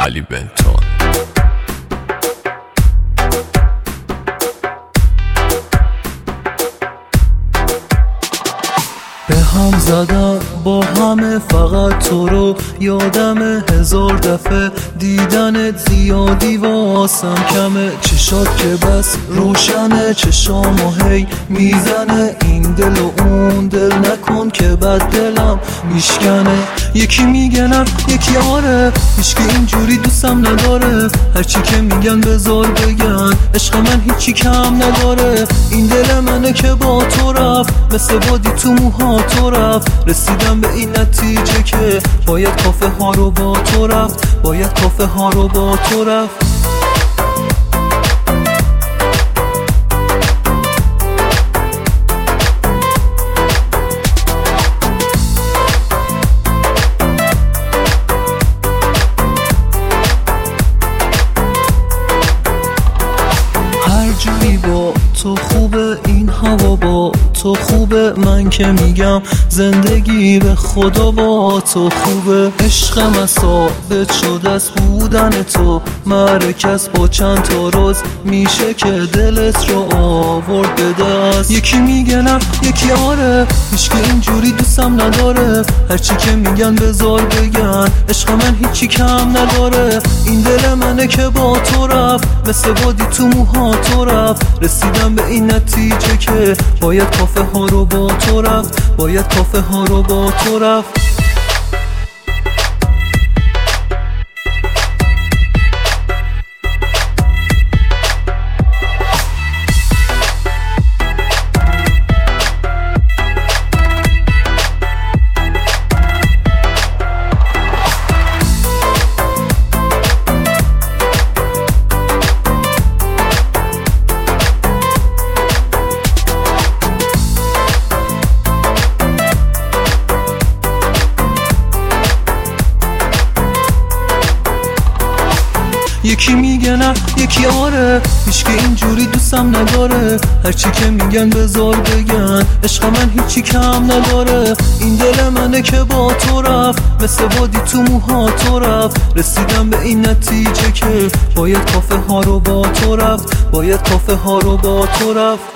علی بنتون. به هم زدم با همه فقط تو رو، یادم هزار دفعه دیدنت زیادی واسم کمه. چشات که بس روشنه، چشامو هی میزنه این دل و اون دل، نکن که بد دلم میشکنه. یکی میگه نه یکی آره، هیچکی اینجوری دوستم نداره. هرچی که میگن بذار بگن، عشق من هیچی کم نداره. این دل منه که با تو رفت، مثل بادی تو موها تو رفت. رسیدم به این نتیجه که باید کافه ها رو با تو رفت، باید کافه ها رو با تو رفت. هر جوری با تو خوبه، این هوا با تو خوبه. من که میگم زندگی به خدا با تو خوبه. عشقم ثابت شده از بودن تو، مرکز با چند تا روز میشه که دلت رو آورد به دست. یکی میگه نه یکی آره، هیچکی اینجوری دوستم نداره. هرچی که میگن بذار بگن، عشق من هیچی کم نداره. این دل منه که با تو رفت، مثل بادی تو موها تو رفت. رسیدم به این نتیجه که باید کافه ها رو با تو رفت، باید کافه ها رو با تو رفت. یکی میگه نه یکی آره، هیچکی اینجوری دوستم نداره. هرچی که میگن بذار بگن، عشق من هیچی کم نداره. این دل منه که با تو رفت، مثل بادی تو موها تو رفت. رسیدم به این نتیجه که باید کافه ها رو با تو رفت، باید کافه ها رو با تو رفت.